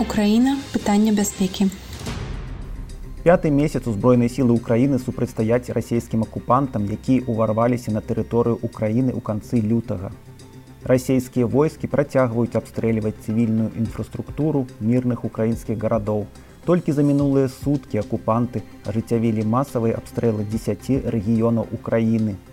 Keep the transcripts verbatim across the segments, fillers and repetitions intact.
Украіна. Пытанне бяспекі. Пяты месяц узброеныя сілы Украіны супрацьстаяць расійскім акупантам, якія ўварваліся на тэрыторыю Украіны ў канцы лютага. Расійскія войскі працягваюць абстрэльваць цывільную інфраструктуру мірных украінскіх гарадоў. Толькі за мінулыя суткі акупанты ажыццявілі масавыя абстрэлы дзесяці рэгіёнаў Украіны.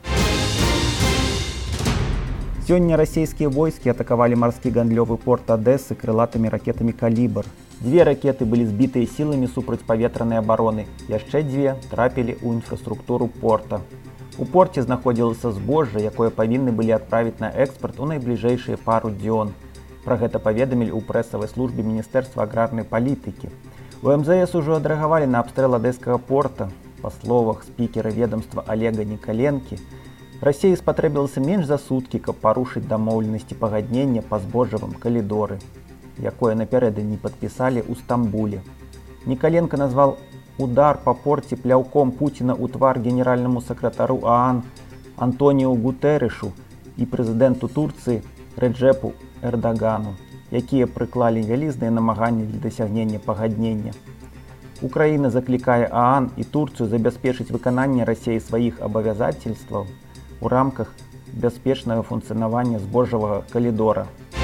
Сёння расійскія войскі атакавалі марскі гандлёвы порт Адэсы крылатымі ракетамі «Калібр». Дзве ракеты былі збітыя сіламі супрацьпаветранай абароны, яшчэ дзве трапілі ў інфраструктуру порта. У порце знаходзілася збожжа, якое павінны былі адправіць на экспарт у найбліжэйшыя пару дзён. Пра гэта паведамілі ў прэсавай службе Міністэрства аграрнай палітыкі. У эм зэ эс ужо адрэагавалі на абстрэл адэскага порта. Па словах спікера ведомства Олега Николенки, Расіі спатрэбілася менш за суткі, каб парушыць дамоўленасці пагаднення па збожжавым калідоры, якое напярэдадні падпісалі ў Стамбуле. Николенко назваў удар па порце пляўком Пуціна ў твар генеральнаму сакратару ААН Антоніу Гутэрэшу і прэзідэнту Турцыі Реджепу Эрдагану, якія прыклалі вялізныя намаганні для дасягнення пагаднення. Украіна заклікае ААН і Турцыю забяспечыць выкананне Расіі сваіх абавязацельстваў у рамках бяспечнага функцыянавання збожжавага калідора.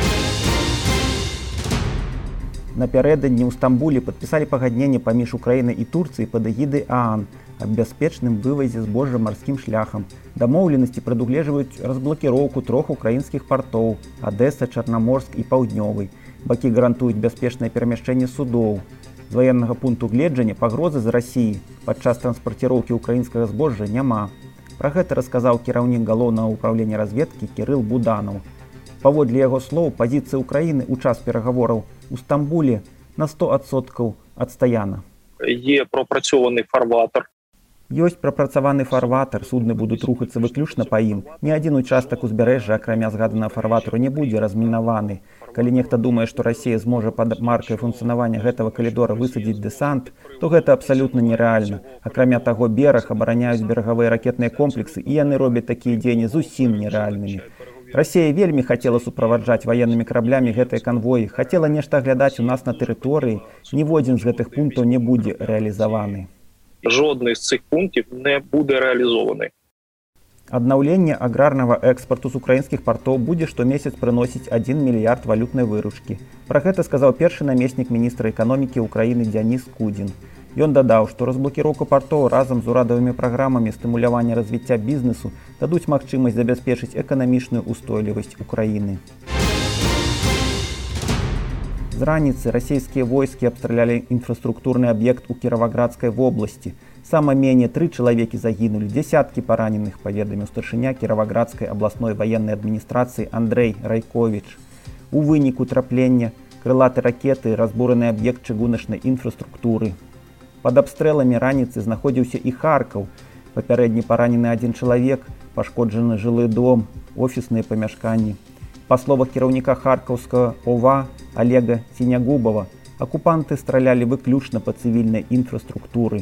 Напярэдадні ў Стамбуле падпісалі пагадненне паміж Украінай і Турцыяй пад эгідай ААН аб бяспечным вывазе збожжа марскім шляхам. Дамоўленасці прадугледжваюць разблакіроўку трох украінскіх партоў – Адэса, Чарнаморск і Паўднёвы. Бакі гарантуюць бяспечнае перамяшчэнне судоў. З ваеннага пункту гледжання пагрозы з Расіі падчас транспарціроўкі украінскага збожжа няма. Пра гэта расказаў кіраўнік галоўнага ўпраўлення разведкі Кірыл Буданаў. Паводле яго слоў, пазіцыя Украіны ў час перагавораў у Стамбуле на сто адсоткаў адстаяна. Є пропрацьований фарватер. Ёсць прапрацаваны фарватер, судны будуць рухацца выключна па ім. Ні адзін участак узбярэжжа, акрамя згаданага фарватеру, не будзе размінаваны. Калі нехта думае, што Расія зможа пад маркай функцыянавання гэтага калідора высадзіць дэсант, то гэта абсалютна нерэальна. Акрамя таго, бераг абараняюць берагавыя ракетныя комплексы, і яны робяць такія дзеянні зусім нерэальнымі. Расія вельмі хацела суправаджаць ваеннымі караблямі гэтыя канвоі, хацела нешта аглядаць у нас на тэрыторыі, ніводзін з гэтых пунктаў не будзе рэалізаваны. Жодний з цих пунктів не буде реалізований. Аднаўленне аграрнага экспарту з украінскіх партоў будзе штомесяц прыносіць адзін мільярд валютнай выручкі. Пра гэта сказаў першы намеснік міністра эканомікі Украіны Дзяніс Кудзін. Ён дадаў, што разблакіроўка партоў разам з урадавымі праграмамі стымулявання развіцця бізнесу дадуць магчымасць забяспечыць эканамічную ўстойлівасць Украіны. З раніцы расійскія войскі абстралялі інфраструктурны аб'ект у Кіраваградскай вобласці. Сама меней тры чалавекі загінулі, дзясяткі параненых, паведаміў старшыня Кіраваградскай абласной ваеннай адміністрацыі Андрэй Райковіч. У выніку траплення крылаты ракеты разбураны аб'ект чыгуначнай інфраструктуры. Пад абстрэламі раніцы знаходзіўся і Харкаў. Папярэдні паранены адзін чалавек, пашкоджаны жылы дом, офісныя памяшканні. Па словах кіраўніка харкаўскага ОВА Олега Сінягубава, акупанты стралялі выключна па цывільнай інфраструктуры.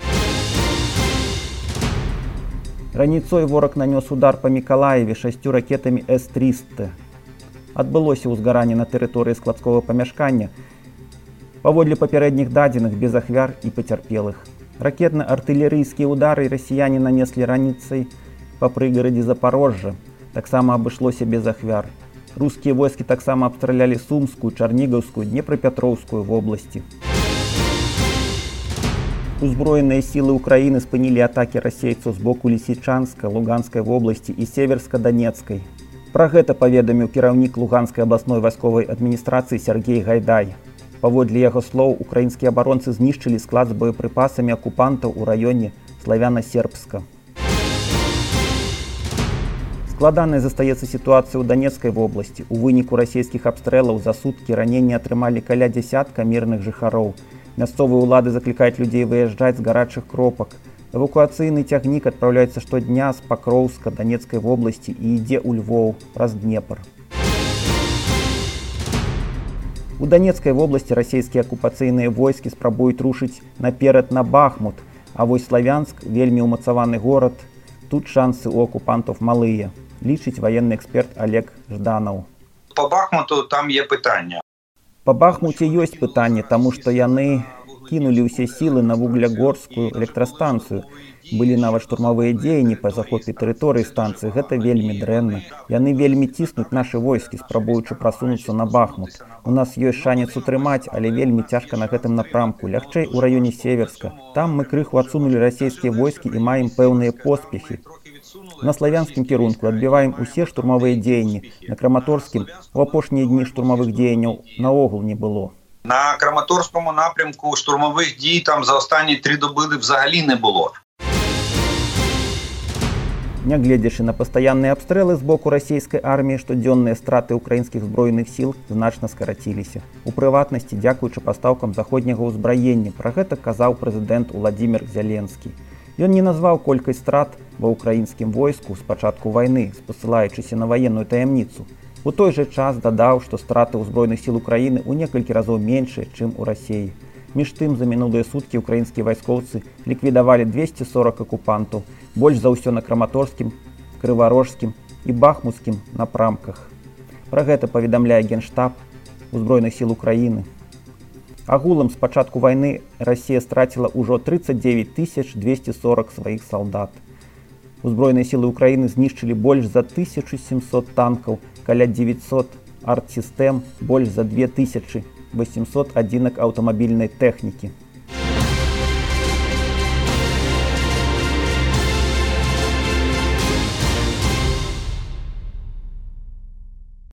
Раніцой вораг нанёс удар па Мікалаеве шасцю ракетамі эс трыста. Адбылося ўзгаранне на тэрыторыі складскога памяшкання. Паводле папярэдніх дадзеных без ахвяр і пацярпелых. Ракетна-артылерыйскія ўдары расіяне нанеслі раніцай па прыгарадзе Запарожжа. Таксама абышлося без ахвяр. Рускія войскі таксама абстралялі Сумскую, Чарнігаўскую, Днепрапетроўскую вобласці. Узброеныя сілы Украіны спынілі атакі расейцаў з боку Лісічанска, Луганскай вобласці і Северска-Данецкай. Пра гэта паведаміў кіраўнік Луганскай абласной вайсковай адміністрацыі Сергей Гайдай. Паводле яго слоў, украінскія абаронцы знішчылі склад з боепрыпасамі акупантаў у раёне Славяна-Сербска. Складанай застаецца сітуацыя ў Данецкай вобласці. У выніку расійскіх абстрэлаў за суткі раненні атрымалі каля дзясятка мірных жыхароў. Мясцовыя ўлады заклікаюць людзей выязджаць з гарачых кропак. Эвакуацыйны цягнік адпраўляецца штодня з Пакроўска, Данецкай вобласці і ідзе ў Львоў праз Днепр. У Данецкай вобласці расійскія акупацыйныя войскі спрабуюць рушыць наперад на Бахмут, а вось Славянск, вельмі ўмацаваны горад, тут шансы ў акупантаў малыя, лічыць ваенны эксперт Олег Жданаў. По Бахмуту там є питання. Па Бахмуце ёсць пытанне, таму што яны кінулі ўсе сілы на вуглягорскую электрастанцыю. Былі нават штурмавыя дзеянні па захопе тэрыторыі станцыі. Гэта вельмі дрэнна. Яны вельмі ціснуць нашы войскі, спрабуючы прасунуцца на Бахмут. У нас ёсць шанец утрымаць, але вельмі цяжка на гэтым напрамку. Лягчэй у раёне Северска. Там мы крыху адсунулі расійскія войскі і маем пэўныя поспехі. На славянскім кірунку адбіваем усе штурмавыя дзеянні. На Краматорскім у апошнія дні штурмавых дзеянняў наогул не было. На Краматорському напрямку штурмових дій там за останні три доби взагалі не було. Нягледзячы на пастаянныя абстрэлы з боку расійскай арміі, штодзённыя страты ўкраінскіх збройных сіл значна скараціліся. У прыватнасці, дзякуючы пастаўкам заходняга ўзбраення, пра гэта казаў прэзідэнт Уладзімір Зяленскі. Ён не назваў колькасць страт ва ўкраінскім войску з пачатку вайны, спасылаючыся на ваенную таямніцу. У той жа час дадаў, што страты ўзброеных сіл Украіны ў некалькі разоў меншыя, чым у Расіі. Між тым, за мінулыя суткі ўкраінскія вайскоўцы ліквідавалі двесце сорок акупантаў, больш за ўсё на Краматорскім, Крыварожскім і Бахмутскім напрамках. Пра гэта паведамляе Генштаб узброеных сіл Украіны. Агулам з пачатку вайны Расія страціла ўжо тридцать девять тысяч двести сорок сваіх салдат. Узброеныя сілы Украіны знішчылі больш за тысячу семьсот танкаў, каля девятьсот артсістэм, больш за две тысячи восемьсот адзінак аўтамабільнай тэхнікі.